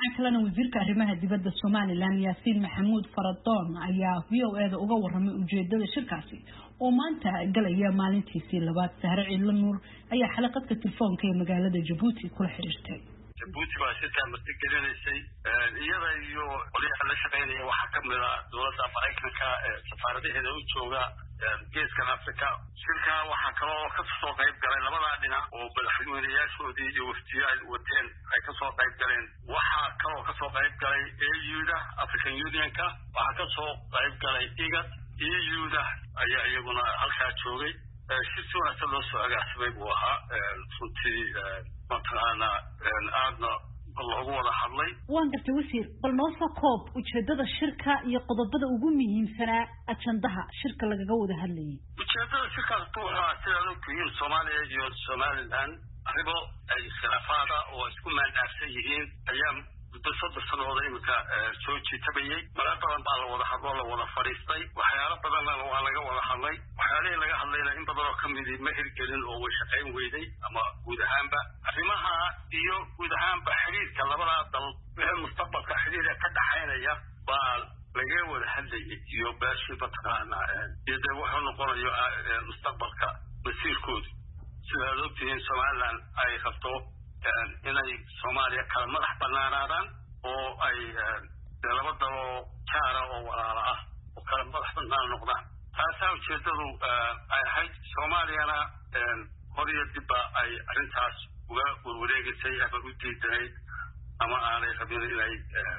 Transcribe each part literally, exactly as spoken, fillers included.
dhinaca kalena wasiirka arrimaha dibadda Somaliland Yaasiin Maxamuud Faradoon ayaa V O A da uga warramay ujeedada shirkaasi oo maanta galaya maalintiisii labaad. Sahre Ciidla Nuur ayaa xalaqadka telefoonka ee magaalada Djibouti kula xiriirtay. Djibouti waa shirka martigelinayay iyada iyo qoliyaha la shaqeynaya waxa ka mid ah dowladda Mareykanka ee safaaradaheeda u jooga geeska Afrika. shirka waxa kaloo ka soo qayb galay labada dhinac oo madaxweynayaashoodii iyo wafdiyaal wateen ay ka soo qayb galeen. waxa kaloo ka soo qayb galay A U da African Unionka, waxa ka soo qayb galay I G A D, E U da ayaa iyaguna halkaa joogay. shirku waxa loo soo agaasimay buu ahaa runtii matalaana aadna loogu wada hadlay. waan gartay wasiir, bal noo soo koob ujeedada shirka iyo qodobada ugu muhiimsanaa ajandaha shirka lagaga wada hadlayay. ujeedada shirkaas waa sida loo keenay Soomaaliya iyo Somaliland arrimo ay khilaafaada oo isku maandhaafsan yihiin ayaa muddo saddex sanadood imika soo jiitabayay. marar badan baa la wada hadlo la wada fadhiistay, waxyaalo badanna waa laga wada hadlay. waxyaalihii laga hadlayna in badan oo ka mid ah ma hirgelin oo way shaqayn weyday ama guud ahaanba arrimaha iyo guud ahaanba xiriirka labada dal wixii mustaqbalka xiriirka ka dhaxaynaya baa laga wada hadlayay iyo baashi batana iyada wuxuu noqonayo mustaqbalka masiirkooda. sida loo keenay Somaliland ay qabto inay Soomaaliya kala madax banaanaadaan oo ay laba dalo kaara oo walaalo ah oo kala madax banaan noqdaan. taasoo ujeedadu ay ahayd Soomaaliyana horiyo dib ay arrintaas uga wareegisay ama u diiday ama aanay qabin inay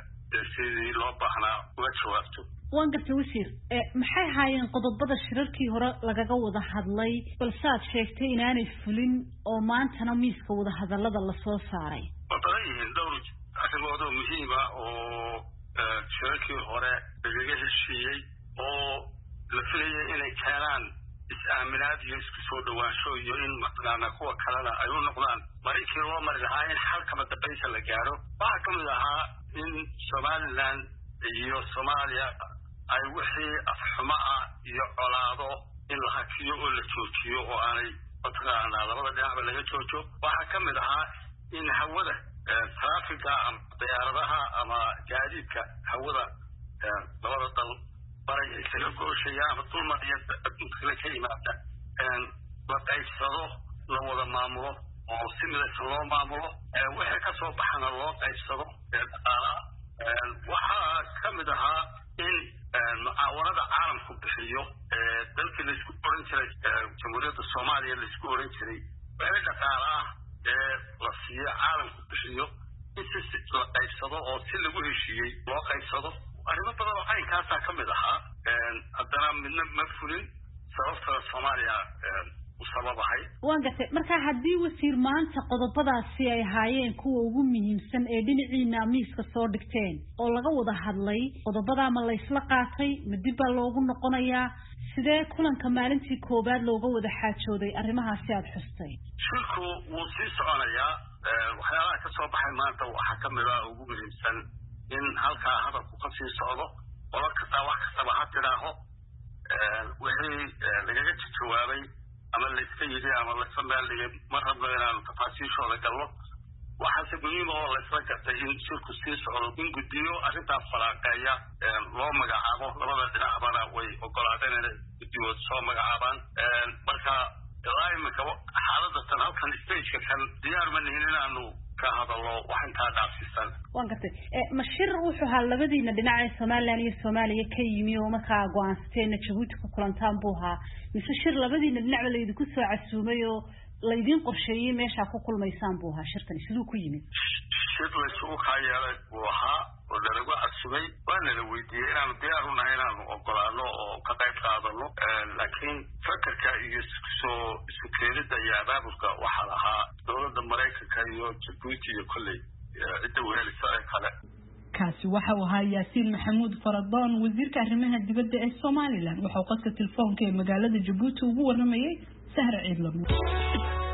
sidii loo baahnaa uga jawaabto. waan gartay wasiir, maxay haayeen qodobada shirarkii hore lagaga wada hadlay balse aad sheegtay inaanay fulin oo maantana miiska wada hadallada la soo saaray? wadayeen dhowr arrimood oo muhiim ah oo shirarkii hore laga heshiiyey oo la filayay inay keenaan is-aaminaad iyo isku soo dhawaansho iyo in matalaana kuwa kalena ay u noqdaan markii loo mari lahaa in xalkama dambaysa la gaaro. waxaa ka mid ahaa in Somaliland iyo Soomaaliya ay wixii afxuma ah iyo colaado in la hakiyo oo la joojiyo oo aanay matalaana labada dhinacba laga joojo. waxaa ka mid ahaa in hawada traffiga ama diyaaradaha ama gaadiidka hawada labada dal baray isaga gooshaya ama dulmariya adduunka ka yimaada la qaybsado la wada maamulo oo si midaysan loo maamulo. wixii ka soo baxana loo qaybsado dhaqaalaha. waxaa ka mid ahaa in mucaawanada caalamku bixiyo dalkii laisku oran jiray jamhuuriyadda Soomaaliya laisku oran jiray wixii dhaqaale ah ee la siiyo caalamku bixiyo in si la qaybsado oo si lagu heshiiyey loo qaybsado. arrimo badan oo aynkaasa ka mid ahaa haddana midna ma fulin sababta Soomaaliya u sababahay. waan gartay, marka haddii wasiir maanta qodobadaasi ay haayeen kuwa ugu muhiimsan ee dhinaciina miiska soo dhigteen oo laga wada hadlay, qodobada ma la isla qaatay ma dib baa loogu noqonayaa? sidee kulanka maalintii koobaad looga wada xaajooday arrimahaasi aad xustay? shirku wuu sii soconayaa. waxyaalaha ka soo baxay maanta waxaa ka mid ah ugu muhiimsan in halkaa hadalku ka sii socdo. qolo kasta wax kastaba ha tidhaaho wixii lagaga jawaabay ama la iska yidhi ama la iska meeldhigay ma rabno inaanu tafaasiishooda galno. waxaase muhiim oo la isla gartay in shirku sii socdo, in guddiyo arrintaas falaaqeeya loo magacaabo. labada dhinacbana way ogolaadeen inay guddiyood soo magacaabaan. marka ilaa imika xaaladda tan halkan stageka kan diyaar ma nihin inaanu ka hadallo wax intaa dhaafsiisan. waan gartay, ma shir wuxuu ahaa labadiina dhinac ee Somaliland iyo Soomaaliya ka yimi oo markaa go'aansateen Djibouti ku kulantaan buu ahaa, mise shir labadiina dhinacba la idinku soo casuumay oo la idin qorsheeyay meesha ku kulmaysaan buu ahaa? shirkan sidoo ku yimid shir la isugu kaayeelay buu ahaa oo lagu casuumay. waana la weydiiyey inaanu diyaar u nahay inaanu ogolaano oo ka qayb qaadano, laakiin fakarka iyo soo isu keenida iyo abaabulka waxaa lahaa dowladda Mareykanka iyo Djibouti iyo kolley cidda wehelisa ee kale. kaasi waxa uu ahaa Yaasiin Maxamuud Faradoon, wasiirka arrimaha dibadda ee Somaliland. wuxuu qadka telefoonka ee magaalada Djibouti ugu warramayay Sahre Ciidla Nuur.